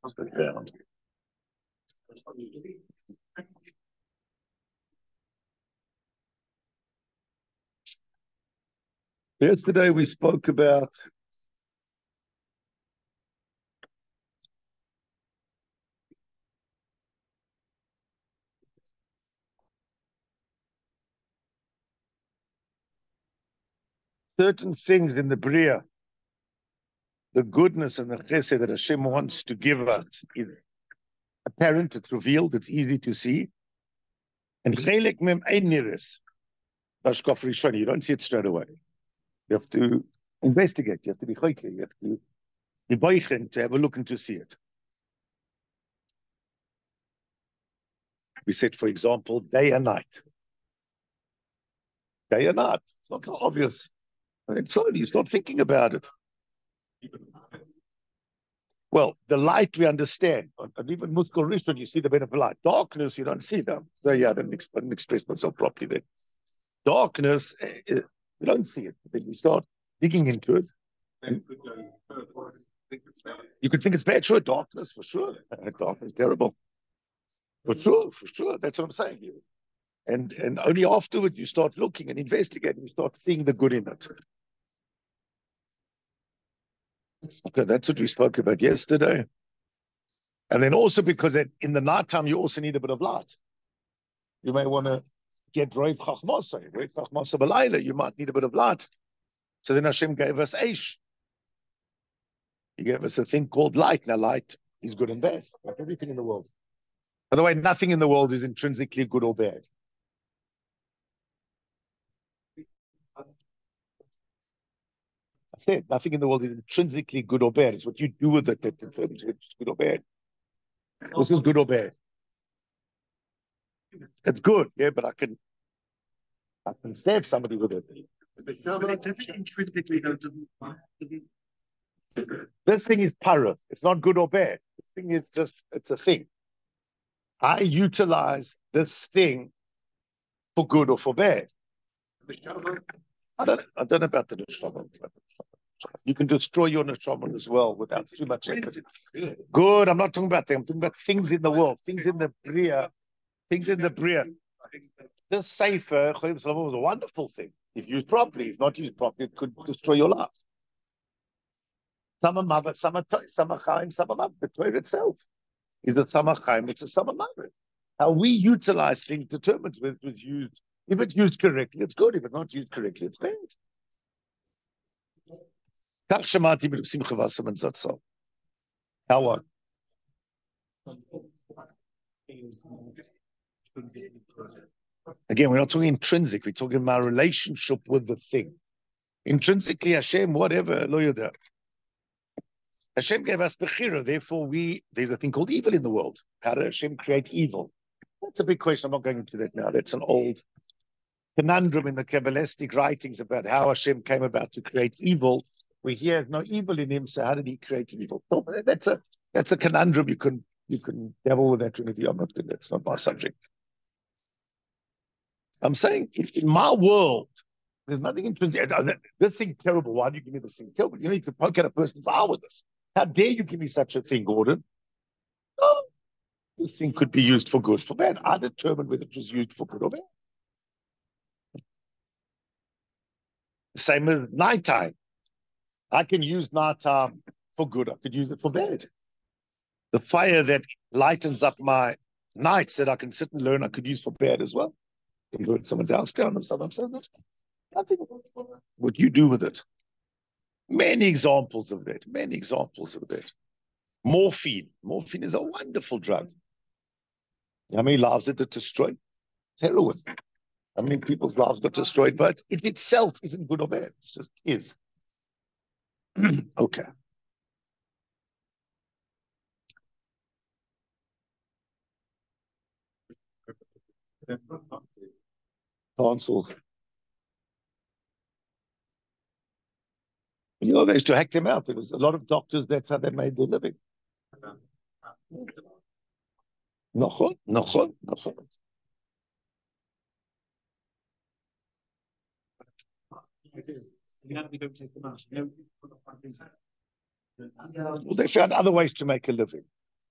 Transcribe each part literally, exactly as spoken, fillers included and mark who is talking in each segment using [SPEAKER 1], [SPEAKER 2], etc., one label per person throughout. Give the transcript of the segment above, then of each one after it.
[SPEAKER 1] Yesterday we spoke about certain things in the Bria, the goodness and the chesed that Hashem wants to give us is apparent, it's revealed, it's easy to see. And chelek mem ein niris, bashkof rishoni, you don't see it straight away. You have to investigate, you have to be choike, you have to be boichen to have a look and to see it. We said, for example, day and night. Day and night. It's not so obvious. And slowly you start thinking about it. Well, the light we understand. And even Muskal Rishon, you see the benefit of light. Darkness, you don't see them. So yeah, I didn't, I didn't express myself properly there. Darkness, uh, you don't see it. Then you start digging into it. You could think it's bad. Sure, darkness, for sure. Darkness is terrible. For sure, for sure. That's what I'm saying here. And, and only afterwards you start looking and investigating, you start seeing the good in it. Okay, that's what we spoke about yesterday. And then also because in the nighttime, you also need a bit of light. You may want to get Roiv Chachmasa. Roiv Chachmasa B'layla, you might need a bit of light. So then Hashem gave us Eish. He gave us a thing called light. Now light is good and bad, like everything in the world. By the way, nothing in the world is intrinsically good or bad. I said, nothing in the world is intrinsically good or bad. It's what you do with it that determines whether it's good or bad. This is good or bad. It's good, yeah, but I can I can stab somebody with it.
[SPEAKER 2] But it doesn't intrinsically, though, doesn't, doesn't...
[SPEAKER 1] This thing is para. It's not good or bad. This thing is just, it's a thing. I utilize this thing for good or for bad. I don't, I don't know about the neshama. You can destroy your neshama as well without too much effort. Good. I'm not talking about them. I'm talking about things in the world, things in the bria, things in the bria. This sefer was a wonderful thing. If used properly, if not used properly, it could destroy your life. Sama mavet, sama sama chaim, sama mavet. The Torah itself is a sama chaim. It's a sama mavet. How we utilize things determines whether it was used. If it's used correctly, it's good. If it's not used correctly, it's bad. Kach shemati mit Simcha Wasserman Zatzal. How on? Again, we're not talking intrinsic. We're talking about relationship with the thing. Intrinsically, Hashem, whatever, lo yoda. Hashem gave us bechira. Therefore, we there's a thing called evil in the world. How did Hashem create evil? That's a big question. I'm not going into that now. That's an old conundrum in the Kabbalistic writings about how Hashem came about to create evil. We hear no evil in him, so how did he create evil? So that's a that's a conundrum. You can you can dabble with that Trinity. I'm not doing that. It's not my subject. I'm saying in, in my world, there's nothing intrinsic. This thing's terrible. Why do you give me this thing? Terrible. You need to poke at a person's eye with this. How dare you give me such a thing, Gordon? Oh, this thing could be used for good, for bad. I determined whether it was used for good or bad. Same as nighttime. I can use nighttime for good. I could use it for bad. The fire that lightens up my nights that I can sit and learn, I could use for bad as well. You can burn someone's house down or something. So that's nothing. What you do with it. Many examples of that. Many examples of that. Morphine. Morphine is a wonderful drug. How many lives did it destroy? It's heroin. How many people's lives got destroyed? But it itself isn't good or bad. It just is. Okay. Tonsils. You know, they used to hack them out. There was a lot of doctors, that's how they made their living. Nachon, nachon, nachon. Well, they found other ways to make a living.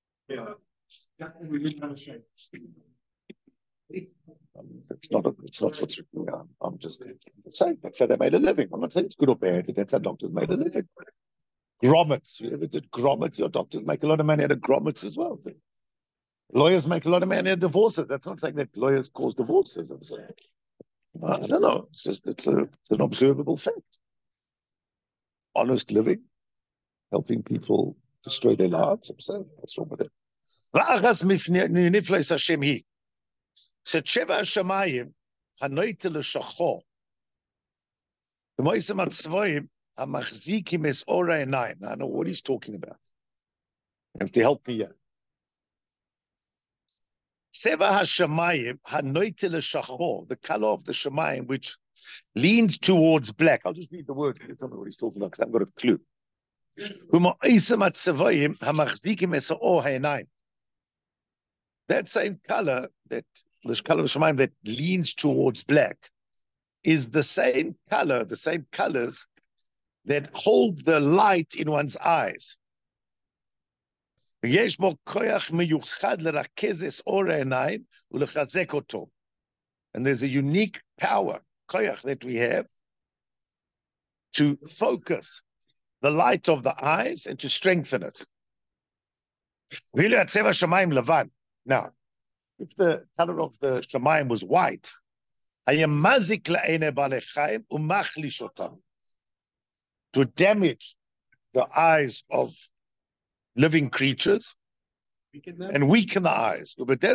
[SPEAKER 1] Um, it's not. A, it's not what's written down. I'm just saying that's how they made a living. I'm not saying it's good or bad. That's how doctors made a living. Grommets. You ever did grommets? Your doctors make a lot of money out of grommets as well. Lawyers make a lot of money out of divorces. That's not saying that lawyers cause divorces. I'm saying. I don't know. It's just it's a it's an observable fact. Honest living, helping people destroy their lives. I'm saying what's wrong with it? V'achas nifleis Hashem hi. Sheva Hashemayim hanoite l'shacho. The Moisem Atzvoim hamachzikim es ora enayim. I know what he's talking about. You have to help me here. Seva Hashemayim hanoite l'shacho. The color of the Shemayim which leans towards black. I'll just read the word. You tell me what he's talking about because I haven't got a clue. That same color, that the color of Shemaim that leans towards black, is the same color, the same colors that hold the light in one's eyes. And there's a unique power, koyach, that we have to focus the light of the eyes and to strengthen it. Now, if the color of the Shemayim was white, to damage the eyes of living creatures and weaken the eyes.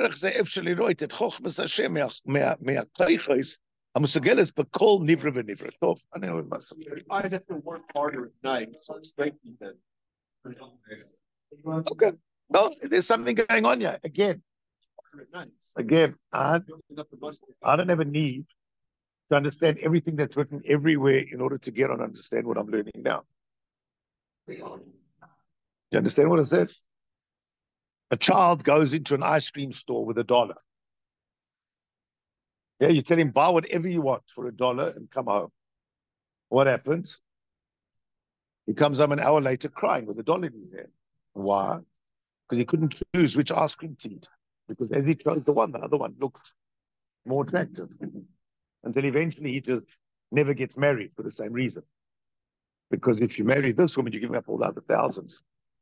[SPEAKER 1] המסוגלת בכל נברא ונברא. טוב, אני אוהב מה סופר.
[SPEAKER 2] Eyes have to work harder at night, so strengthen them.
[SPEAKER 1] Okay. No, there's something going on here. Again, again, I, I don't have a need to understand everything that's written everywhere in order to get on and understand what I'm learning now. You understand what it says? A child goes into an ice cream store with a dollar. Yeah, you tell him, buy whatever you want for a dollar and come home. What happens? He comes home an hour later crying with a dollar in his hand. Why? Because he couldn't choose which ice cream to eat. Because as he chose the one, the other one looked more attractive. Until eventually he just never gets married for the same reason. Because if you marry this woman, you're giving up all the other thousands.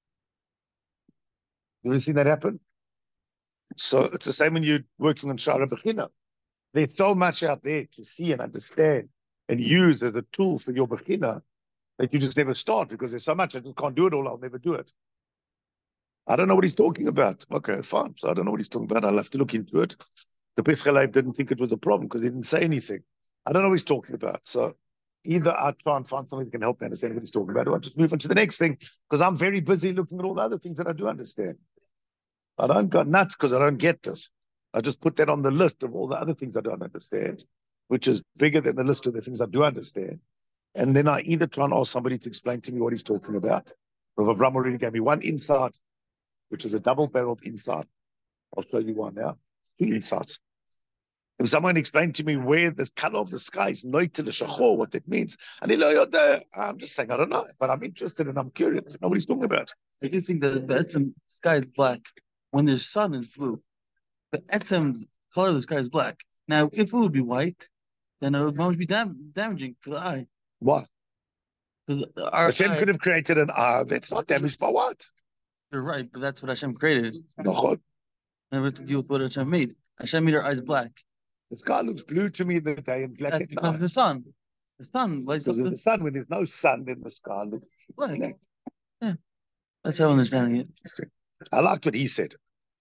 [SPEAKER 1] You ever seen that happen? So it's the same when you're working on Shara Bechina. There's so much out there to see and understand and use as a tool for your Bechina that you just never start because there's so much. I just can't do it all. I'll never do it. I don't know what he's talking about. Okay, fine. So I don't know what he's talking about. I'll have to look into it. The Pesach didn't think it was a problem because he didn't say anything. I don't know what he's talking about. So either I try and find something that can help me understand what he's talking about, or I just move on to the next thing because I'm very busy looking at all the other things that I do understand. I don't go nuts because I don't get this. I just put that on the list of all the other things I don't understand, which is bigger than the list of the things I do understand. And then I either try and ask somebody to explain to me what he's talking about. Rav Avram already gave me one insight, which is a double-barreled insight. I'll show you one now. Two insights. If someone explained to me where the color of the sky is noite l'shachor, what that means, and he know there, I'm just saying I don't know, but I'm interested and I'm curious to know what he's talking about.
[SPEAKER 3] I do think that the etzem sky is black when there's sun is blue. The etzem color of the sky is black. Now, if it would be white, then it would almost be dam- damaging for the eye.
[SPEAKER 1] Why?
[SPEAKER 3] Because our
[SPEAKER 1] Hashem
[SPEAKER 3] eye,
[SPEAKER 1] could have created an eye that's not damaged by what?
[SPEAKER 3] You're right, but that's what Hashem created.
[SPEAKER 1] No.
[SPEAKER 3] Never to deal with what Hashem made. Hashem made our eyes black.
[SPEAKER 1] The sky looks blue to me in the day and black
[SPEAKER 3] That's
[SPEAKER 1] at
[SPEAKER 3] because
[SPEAKER 1] night.
[SPEAKER 3] of the sun. The sun lights up
[SPEAKER 1] Because of
[SPEAKER 3] the,
[SPEAKER 1] the sun, when there's no sun, then the sky looks
[SPEAKER 3] black.
[SPEAKER 1] black.
[SPEAKER 3] Yeah, that's how I'm understanding it.
[SPEAKER 1] I liked what he said.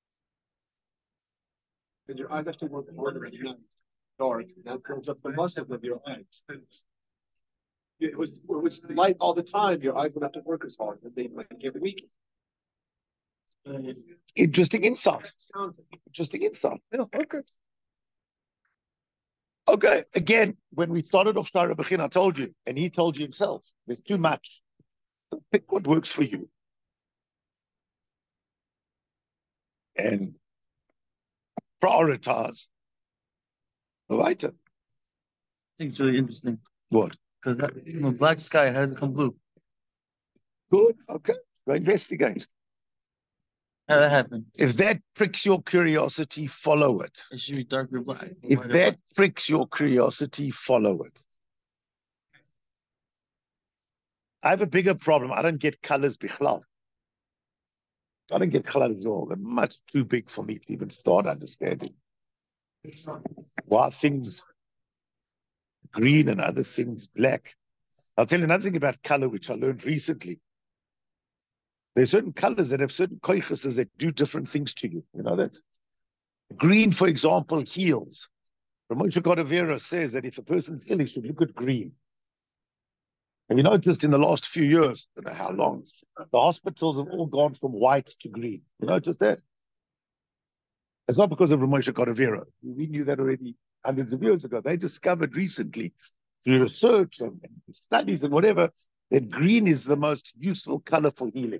[SPEAKER 2] And your eyes actually work harder at night, dark, and that builds up the muscle of your eyes. It was, it was light all the time, your eyes would have to work as hard, and they might get weak.
[SPEAKER 1] Interesting insight. Interesting insight. Yeah, okay. Okay, again, when we started off Shara Bechina, I told you, and he told you himself, there's too much. So pick what works for you. And prioritize. Right?
[SPEAKER 3] I think it's really interesting.
[SPEAKER 1] What?
[SPEAKER 3] Because you know, black sky, how does it become blue?
[SPEAKER 1] Good, okay. Go investigate.
[SPEAKER 3] How did that happen?
[SPEAKER 1] If that pricks your curiosity, follow it.
[SPEAKER 3] It should be darker black.
[SPEAKER 1] If that pricks your curiosity, follow it. I have a bigger problem. I don't get colors bichlal. I don't get colors at all. They're much too big for me to even start understanding why things green and other things black. I'll tell you another thing about color, which I learned recently. There's certain colors that have certain koiches that do different things to you. You know that? Green, for example, heals. Ramosha Cordovero says that if a person's ill, he should look at green. Have you noticed in the last few years, I don't know how long, the hospitals have all gone from white to green? You noticed that? It's not because of Ramosha Cordovero. We knew that already hundreds of years ago. They discovered recently, through research and, and studies and whatever, that green is the most useful color for healing.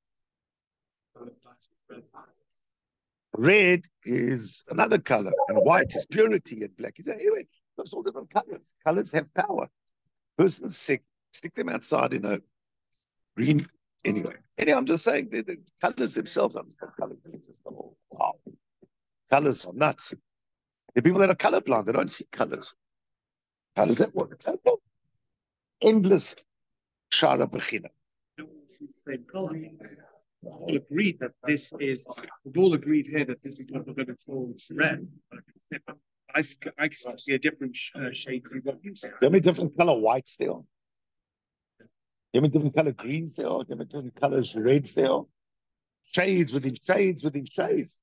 [SPEAKER 1] Red is another color, and white is purity, and black is anyway. Those all different colors. Colors have power. Person's sick, stick them outside in a green. Anyway, anyway, I'm just saying the, the colors themselves. I'm just colors. Oh, wow, colors are nuts. The people that are colorblind, they don't see colors. Colors that what? Endless shara bechina.
[SPEAKER 2] Same color. We all agreed that this is, we've all agreed here that this is what we're going to call red. I, I can see a different uh, shade to what you say.
[SPEAKER 1] There are different color whites there. There are different color greens there. There are different colors reds there. Shades within shades within shades.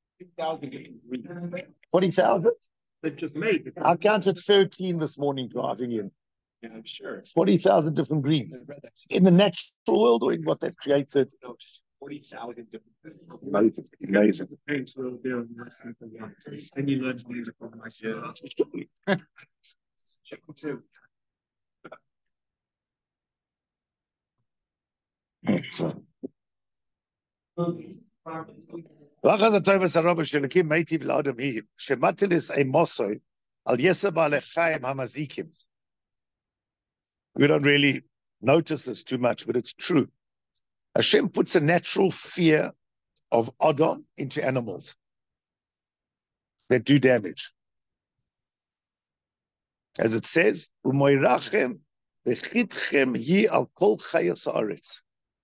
[SPEAKER 1] forty thousand?
[SPEAKER 2] They've just made it.
[SPEAKER 1] I counted thirteen this morning driving in.
[SPEAKER 2] Yeah, I'm sure.
[SPEAKER 1] forty thousand different greens. In the natural world or in what they've created?
[SPEAKER 2] No, just forty thousand different things.
[SPEAKER 1] Amazing. Amazing.
[SPEAKER 2] Thanks for there listening to one. And you learn music from myself. Check too.
[SPEAKER 1] לחז הטוב הרוב שלקים מיטיב לאדם היא, שמטיליס אימוסוי על יסב הלחיים המזיקים. We don't really notice this too much, but it's true. Hashem puts a natural fear of Adam into animals that do damage. As it says, Umoirachem v'chitchem yi al kol chayas haaretz.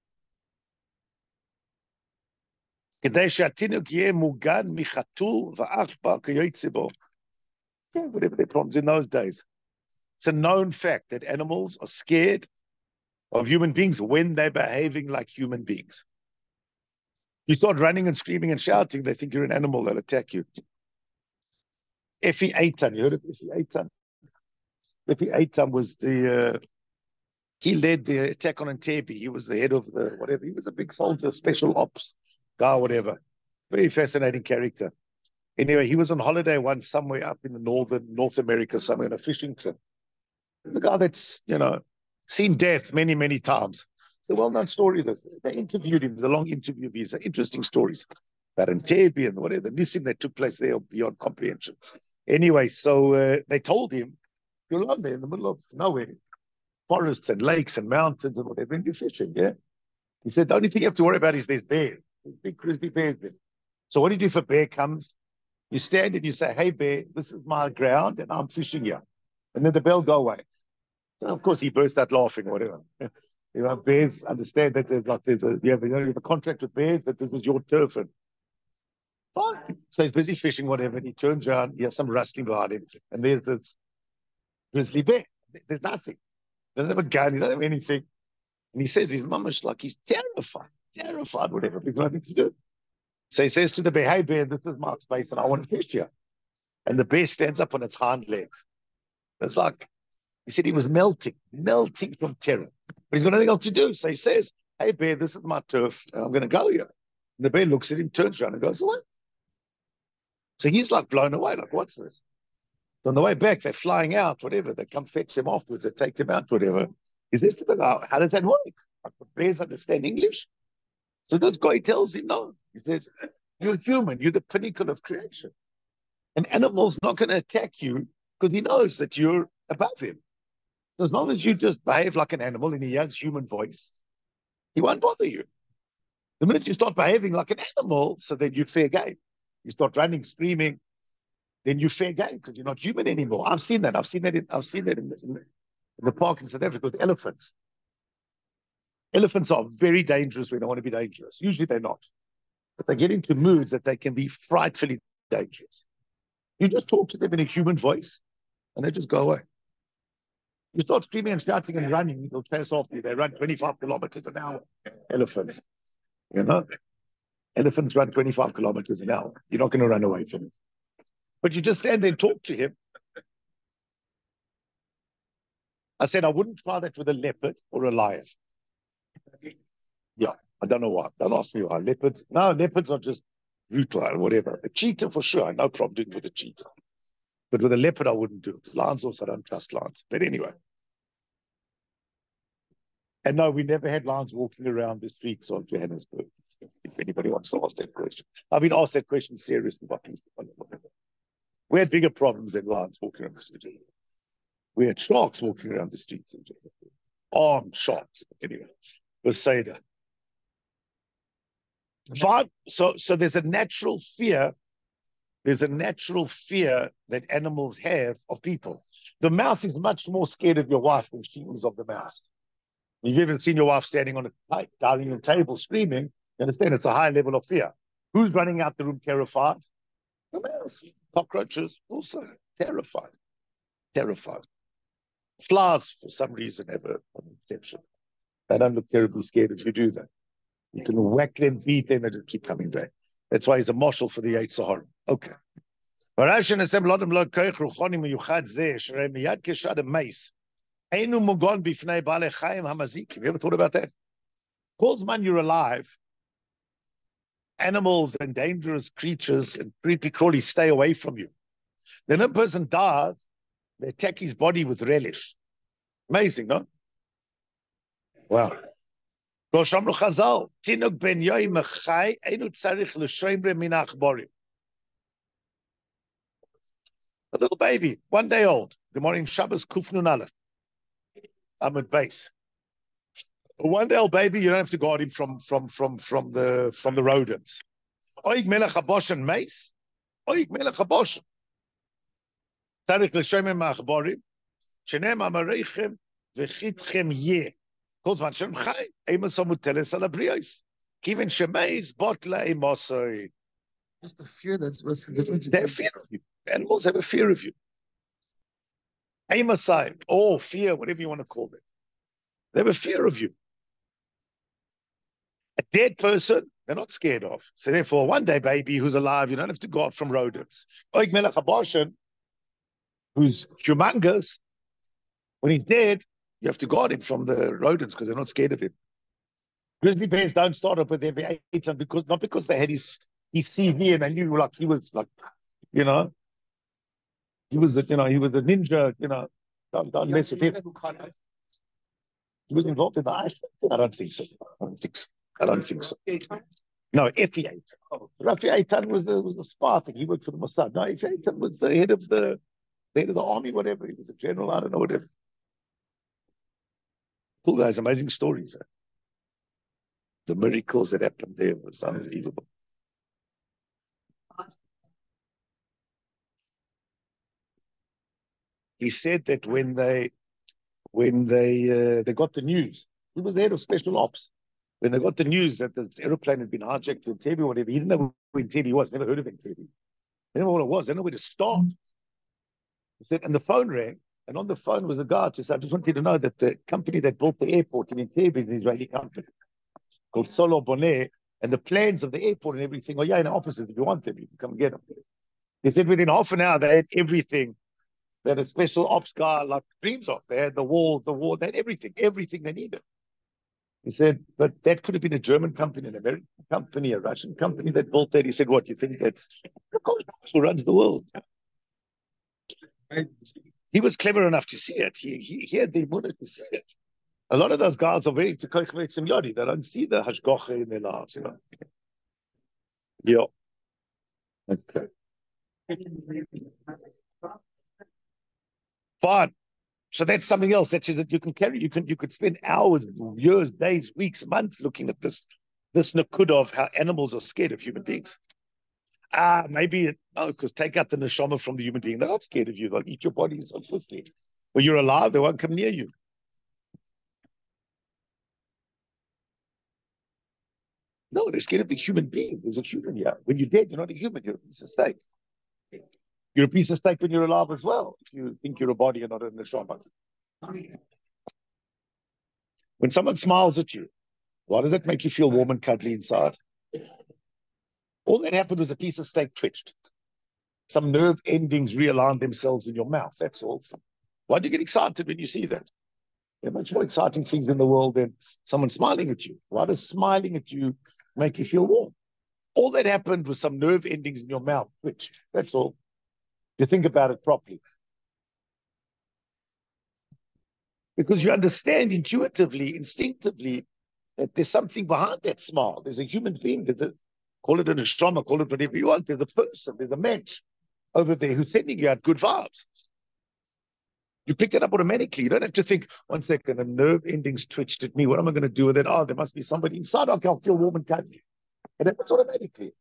[SPEAKER 1] Kedei she'atinuk yeh mugan michatul v'achbar k'yoytze bo. Whatever their problems in those days. It's a known fact that animals are scared of human beings when they're behaving like human beings. You start running and screaming and shouting, they think you're an animal, they'll attack you. Effie Eitan, you heard of Effie Eitan? Effie Eitan was the, uh, he led the attack on Entebbe. He was the head of the, whatever, he was a big soldier, special ops guy, whatever. Very fascinating character. Anyway, he was on holiday once somewhere up in the northern, North America, somewhere on a fishing trip. The guy that's, you know, seen death many, many times. It's a well-known story. That they interviewed him. It was a long interview. These are interesting stories about Entebbe and whatever, the missing that took place there beyond comprehension. Anyway, so uh, they told him, you're alone there in the middle of nowhere, forests and lakes and mountains and whatever, and you're fishing, yeah? He said, the only thing you have to worry about is there's bears. There's big grizzly bears there. So what do you do if a bear comes? You stand and you say, hey, bear, this is my ground and I'm fishing here. And then the bear will go away. And of course, he burst out laughing or whatever. You know, bears understand that there's like, there's a, you have, you have a contract with bears that this was your turf. And fine. So he's busy fishing, whatever. And he turns around, he has some rustling behind him. And there's this grizzly bear. There's nothing. He doesn't have a gun. He doesn't have anything. And he says, his mama's like, he's terrified, terrified, whatever. There's nothing to do. So he says to the bear, hey, bear, this is my space and I want to fish here. And the bear stands up on its hind legs. It's like, he said he was melting, melting from terror. But he's got nothing else to do. So he says, hey, bear, this is my turf. And I'm going to go here. And the bear looks at him, turns around and goes, what? So he's like blown away. Like, what's this? So on the way back, they're flying out, whatever. They come fetch him afterwards. They take him out, whatever. He says to the guy, how does that work? Like, bears understand English? So this guy tells him, no. He says, you're human. You're the pinnacle of creation. An animal's not going to attack you because he knows that you're above him. So as long as you just behave like an animal and he has human voice, he won't bother you. The minute you start behaving like an animal, so then you fair game. You start running, screaming, then you fair game because you're not human anymore. I've seen that. I've seen that. In, I've seen that in, in, in the park in South Africa with elephants. Elephants are very dangerous when they want to be dangerous. Usually they're not, but they get into moods that they can be frightfully dangerous. You just talk to them in a human voice, and they just go away. You start screaming and shouting and running, they'll chase after you. They run twenty-five kilometers an hour. Elephants, you know, elephants run twenty-five kilometers an hour. You're not going to run away from it. But you just stand there and talk to him. I said I wouldn't try that with a leopard or a lion. Yeah, I don't know why. Don't ask me why. Leopards, no, leopards are just brutal or whatever. A cheetah for sure, no problem doing it with a cheetah. But with a leopard, I wouldn't do it. Lions also, I don't trust lions. But anyway. And no, we never had lions walking around the streets of Johannesburg. If anybody wants to ask that question. I've been asked that question seriously by people. We had bigger problems than lions walking around the street. We had sharks walking around the streets. Armed sharks. Anyway, Beseda. Fine. So, so there's a natural fear. There's a natural fear that animals have of people. The mouse is much more scared of your wife than she is of the mouse. You've even seen your wife standing on a dining room table screaming. You understand? It's a high level of fear. Who's running out the room terrified? The mouse. Cockroaches also terrified. Terrified. Flies, for some reason, have an exception. They don't look terribly scared if you do that. You can whack them, beat them, and just keep coming back. That's why he's a marshal for the Yetzer Hara. Okay. Have you ever thought about that? Calls man, you're alive. Animals and dangerous creatures and creepy crawlies stay away from you. Then a person dies, they attack his body with relish. Amazing, no? Wow. A little baby, one day old, the morning Shabbos Kufnun Aleph. I'm at base. A one day old baby, you don't have to guard him from from from from the from the rodents. Oig melech haboshen mace. Oig melech haboshen. Tzarich l'shoymem ma'achborim. Shenem amareichem v'chitchem yeh. Kol zman shem chai. Eimos amuteles ala brios. Kiven shemeis bot la'imosoi.
[SPEAKER 3] Just the fear. That's what's the difference.
[SPEAKER 1] They have fear of you. Animals have a fear of you. Aimasai, or fear, whatever you want to call it. They have a fear of you. A dead person, they're not scared of. So therefore, one day baby who's alive, you don't have to guard from rodents. Oig melech haboshen, who's humongous, when he's dead, you have to guard him from the rodents because they're not scared of him. Grizzly bears don't start up with every eight because not because they had his his C V and they knew like he was like, you know, he was a, you know, he was a ninja, you know, don't, don't mess with him. He was involved in the I don't think so. I don't think so. I don't think so. No, Effie Eitan. Rafi Eitan was the was the spy. I think he worked for the Mossad. No, Effie Eitan was the head of the, the head of the army, whatever. He was a general. I don't know, whatever. Cool guys, amazing stories. Eh? The miracles that happened there was unbelievable. He said that when they when they uh, they got the news, he was the head of special ops. When they got the news that this aeroplane had been hijacked to Entebbe or whatever, he didn't know where Entebbe was, never heard of Entebbe. He didn't know what it was, they didn't know where to start. He said, and the phone rang, and on the phone was a guy who said, I just wanted to know that the company that built the airport in Entebbe is an Israeli company called Solo Bonet, and the plans of the airport and everything, oh yeah, in the offices, if you want them, you can come and get them. He said within half an hour, they had everything. They had a special ops guy like dreams of. They had the walls, the wall, they had everything, everything they needed. He said, but that could have been a German company, an American company, a Russian company that built that. He said, what, you think that's who runs the world? He was clever enough to see it. He, he, he had the ability to see it. A lot of those guys are very tekoich some yodi. They don't see the hashgacha in their lives, you know. Yeah. Okay. Fine. So that's something else that is that you can carry. You can you could spend hours, years, days, weeks, months looking at this this nakuda of how animals are scared of human beings. Ah, maybe, no, because take out the neshama from the human being. They're not scared of you. They'll eat your body so quickly. When you're alive, they won't come near you. No, they're scared of the human being. There's a human here. When you're dead, you're not a human. You're a piece of steak. You're a piece of steak when you're alive as well. If you think you're a body and not a neshama. When someone smiles at you, why does it make you feel warm and cuddly inside? All that happened was a piece of steak twitched. Some nerve endings realigned themselves in your mouth. That's all. Why do you get excited when you see that? There are much more exciting things in the world than someone smiling at you. Why does smiling at you make you feel warm? All that happened was some nerve endings in your mouth twitched. That's all. You think about it properly. Because you understand intuitively, instinctively, that there's something behind that smile. There's a human being. There's a, call it an astronomer, call it whatever you want. There's a person, there's a mensch over there who's sending you out good vibes. You pick it up automatically. You don't have to think, one second, the nerve endings twitched at me. What am I going to do with it? Oh, there must be somebody inside. Okay, I'll feel warm and cuddly. And it happens automatically.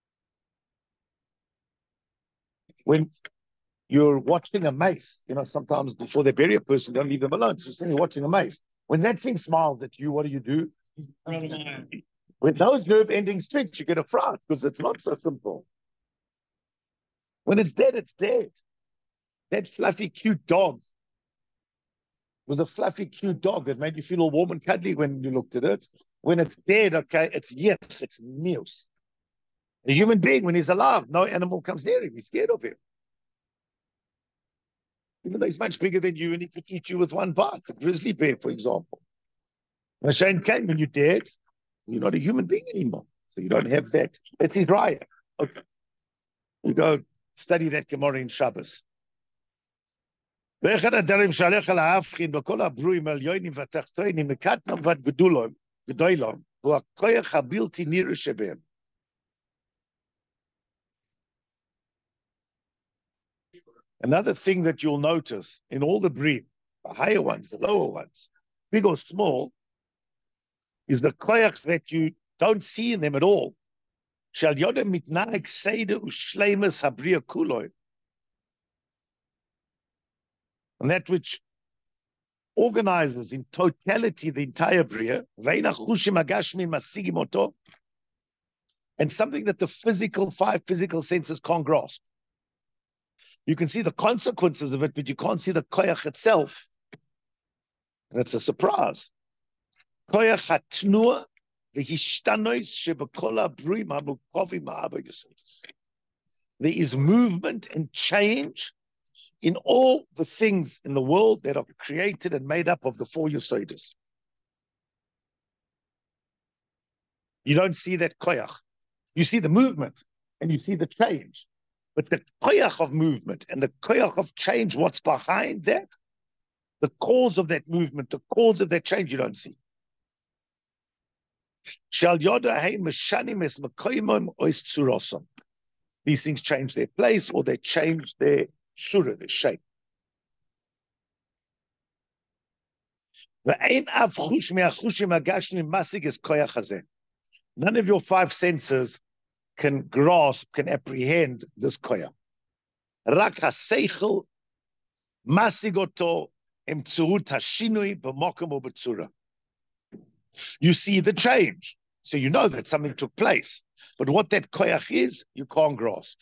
[SPEAKER 1] When you're watching a mace, you know, sometimes before they bury a person, don't leave them alone. So you're sitting watching a mace. When that thing smiles at you, what do you do? When those nerve endings twitch, you get a fright because it's not so simple. When it's dead, it's dead. That fluffy, cute dog was a fluffy, cute dog that made you feel all warm and cuddly when you looked at it. When it's dead, okay, it's yes, it's meals. A human being, when he's alive, no animal comes near him. He's scared of him. Even though he's much bigger than you and he could eat you with one bite. The grizzly bear, for example. When Shane came, when you're dead, you're not a human being anymore. So you don't have that. That's his raya. Okay. You go study that Gemara in Shabbos. ואחד הדברים שעליך להבחין בכל הברואים העליונים והתחתונים מקטנם ועד גדולם, גדולם, הוא הכוח הבלתי נראה שבהם. Another thing that you'll notice in all the breed, the higher ones, the lower ones, big or small, is the koyach that you don't see in them at all. Shal yodem mitnaik seide ushleimus habriya kuloi. And that which organizes in totality the entire Bria, and something that the physical, five physical senses can't grasp. You can see the consequences of it, but you can't see the koyach itself. And it's a surprise. Koyach hatnua v'hishtanois shebekol habruim hamukovim ha'aba yesodis. There is movement and change in all the things in the world that are created and made up of the four Yesodis. You don't see that koyach. You see the movement and you see the change. But the koyach of movement and the koyach of change, what's behind that, the cause of that movement, the cause of that change, you don't see. These things change their place or they change their surah, their shape. None of your five senses can grasp, can apprehend this koyach. Rak haseichel masigoto emtzuhut hashinui b'mokem or b'tzura. You see the change, so you know that something took place. But what that koyach is, you can't grasp.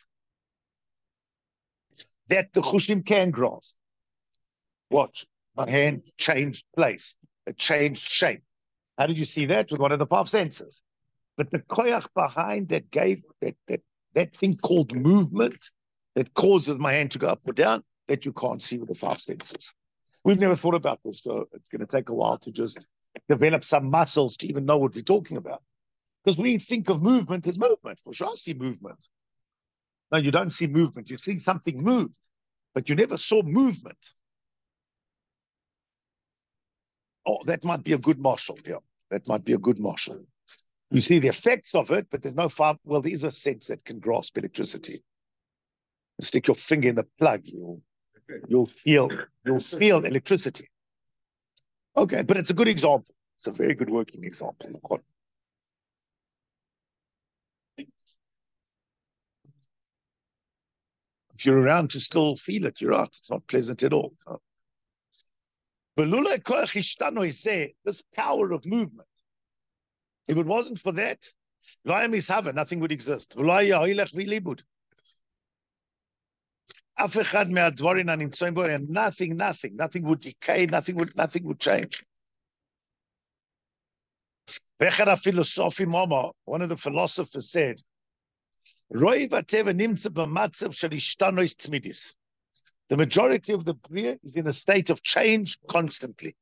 [SPEAKER 1] That the chushim can grasp. Watch, my hand changed place. It changed shape. How did you see that? With one of the five senses. But the koyach behind that gave that that that thing called movement that causes my hand to go up or down, that you can't see with the five senses. We've never thought about this, so it's going to take a while to just develop some muscles to even know what we're talking about. Because we think of movement as movement. For sure, I see movement. No, you don't see movement. You see something moved, but you never saw movement. Oh, that might be a good marshal. Yeah, that might be a good marshal. You see the effects of it, but there's no far. Well, there is a sense that can grasp electricity. You stick your finger in the plug, you'll you'll feel you'll feel electricity. Okay, but it's a good example. It's a very good working example. if you're around to still feel it, you're right. It's not pleasant at all. This power of movement, if it wasn't for that, nothing would exist. And nothing, nothing, nothing would decay, nothing would, nothing would change. One of the philosophers said, the majority of the Bria is in a state of change constantly.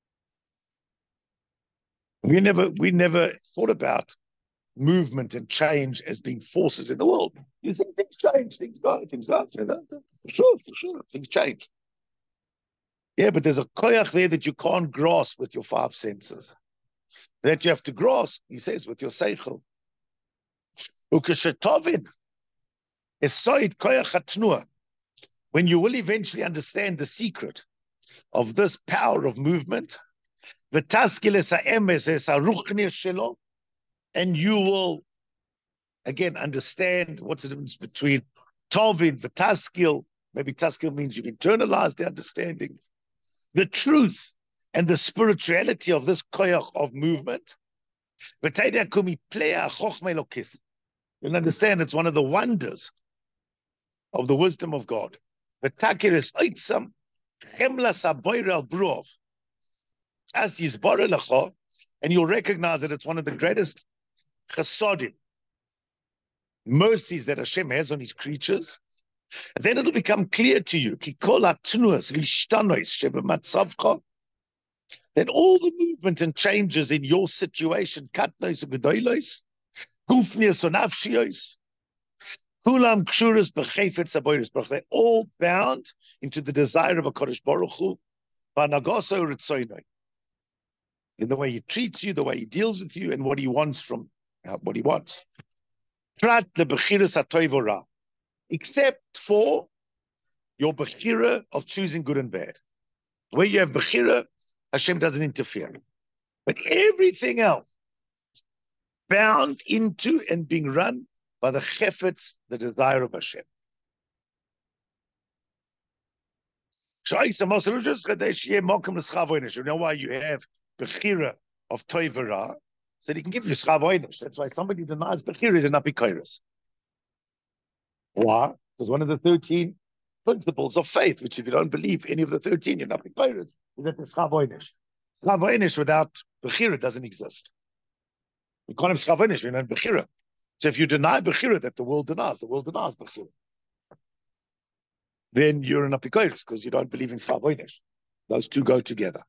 [SPEAKER 1] We never, we never thought about movement and change as being forces in the world. You think things change, things go, things go. For sure, for sure, things change. Yeah, but there's a koyach there that you can't grasp with your five senses. That you have to grasp, he says, with your seichel. Ukeshetovin is soid koyach hatnua. When you will eventually understand the secret of this power of movement, and you will again understand what's the difference between tovin, v'taskil. Maybe taskil means you've internalized the understanding, the truth and the spirituality of this koyach of movement. You'll understand it's one of the wonders of the wisdom of God. As he's borelecha, and you'll recognize that it's one of the greatest chasodim, mercies that Hashem has on his creatures. And then it'll become clear to you that all the movement and changes in your situation, katnos and gedolos, gufnios and nafshios, kulam kshuras b'chefetz haboros baruch, they're all bound into the desire of a Kodesh Baruch Hu, b'nagaso ritzoynoi, in the way he treats you, the way he deals with you, and what he wants from uh, what he wants. Prat lebechiras hatoiv ora, except for your bechira of choosing good and bad. Where you have bechira, Hashem doesn't interfere. But everything else, bound into and being run by the chefetz, the desire of Hashem. You know why you have bechira of toivara? So he can give you schavoinish. That's why somebody denies bechira is an apikoiris. Why? Because one of the thirteen principles of faith, which if you don't believe any of the thirteen, you're not bechira, is that the schavoinish. Schavoinish without bechira doesn't exist. You can't have schavoinish when you don't have bechira. So if you deny bechira that the world denies, the world denies bechira, then you're an apikoiris because you don't believe in schavoinish. Those two go together.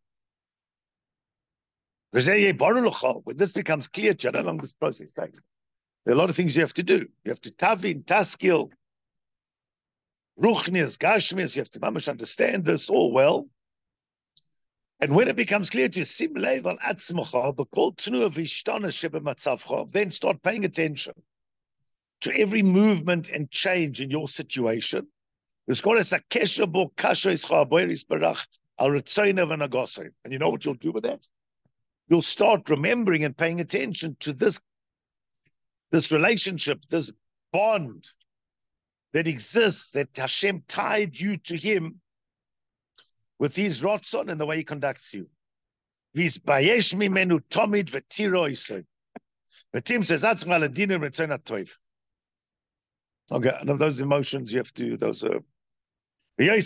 [SPEAKER 1] When this becomes clear to you, how long this process takes? There are a lot of things you have to do. You have to tavin, taskil, ruchnias, gashmias. You have to mamish understand this all well. And when it becomes clear to you, sim leiv al atzmacha, the kol tnua v'ishtana shebematzavcha, then start paying attention to every movement and change in your situation. And you know what you'll do with that? You'll start remembering and paying attention to this, this relationship, this bond that exists, that Hashem tied you to him with his rotzon and the way he conducts you. V'izbayesh mimenu tomid v'tiro isoi. V'tim says, atzma l'dinim retzon ha'toiv. Okay, and of those emotions you have to, those are, and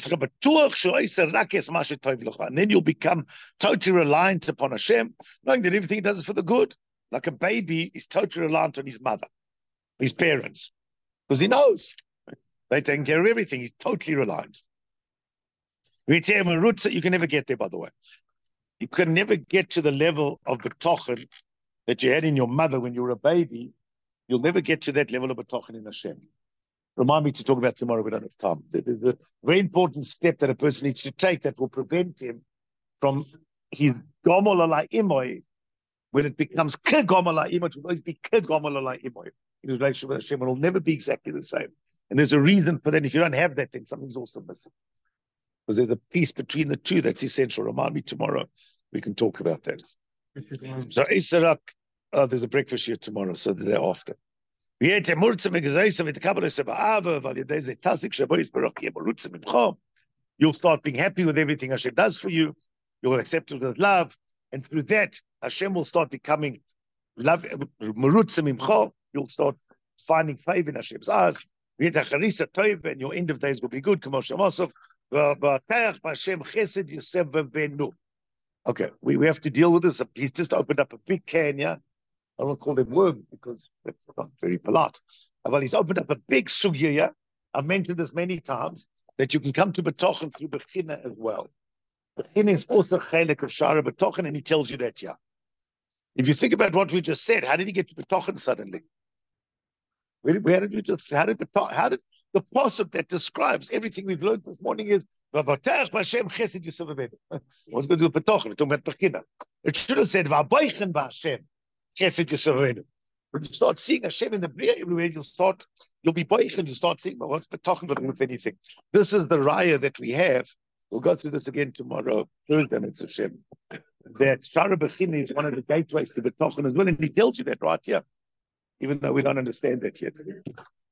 [SPEAKER 1] then you'll become totally reliant upon Hashem, knowing that everything he does is for the good. Like a baby is totally reliant on his mother, his parents, because he knows they're taking care of everything. He's totally reliant. You can never get there, by the way. You can never get to the level of betochen that you had in your mother when you were a baby. You'll never get to that level of betochen in Hashem. Remind me to talk about tomorrow. We don't have time. There's a very important step that a person needs to take that will prevent him from his gomol alai imoy. When it becomes ke gomol alai imoy, it will always be ke gomol alai imoy in his relationship with Hashem. It will never be exactly the same. And there's a reason for that. If you don't have that, then something's also missing. Because there's a piece between the two that's essential. Remind me tomorrow. We can talk about that. So Isarak, uh, there's a breakfast here tomorrow, so the day after. You'll start being happy with everything Hashem does for you. You'll accept it with love. And through that, Hashem will start becoming love. You'll start finding favor in Hashem's eyes. And your end of days will be good. Okay, we, we have to deal with this. He's just opened up a big can, yeah? I don't call them worm because that's not very polite. But he's opened up a big sugya, yeah? I've mentioned this many times, that you can come to Betochen through Bechina as well. Bechina is also Chelek of Shara Betochen, and he tells you that, yeah. If you think about what we just said, how did he get to Betochen suddenly? Where, where did we just, how did Betochen, how did the pasuk that describes everything we've learned this morning is, V'abatach b'Hashem chesed Yosef v'Benu. What's going to do with Betochen? It's talking about Bechina. It should have said, V'aboichen b'Hashem chesed Yosef v'Benu. When you start seeing Hashem in the Bria everywhere, you'll start, you'll be boichen, you'll start seeing, well, what's Betochen got to do with anything? This is the raya that we have. We'll go through this again tomorrow, Thursday, and it's Hashem. That Shara Bechina is one of the gateways to Betochen as well, and he tells you that right here, even though we don't understand that yet.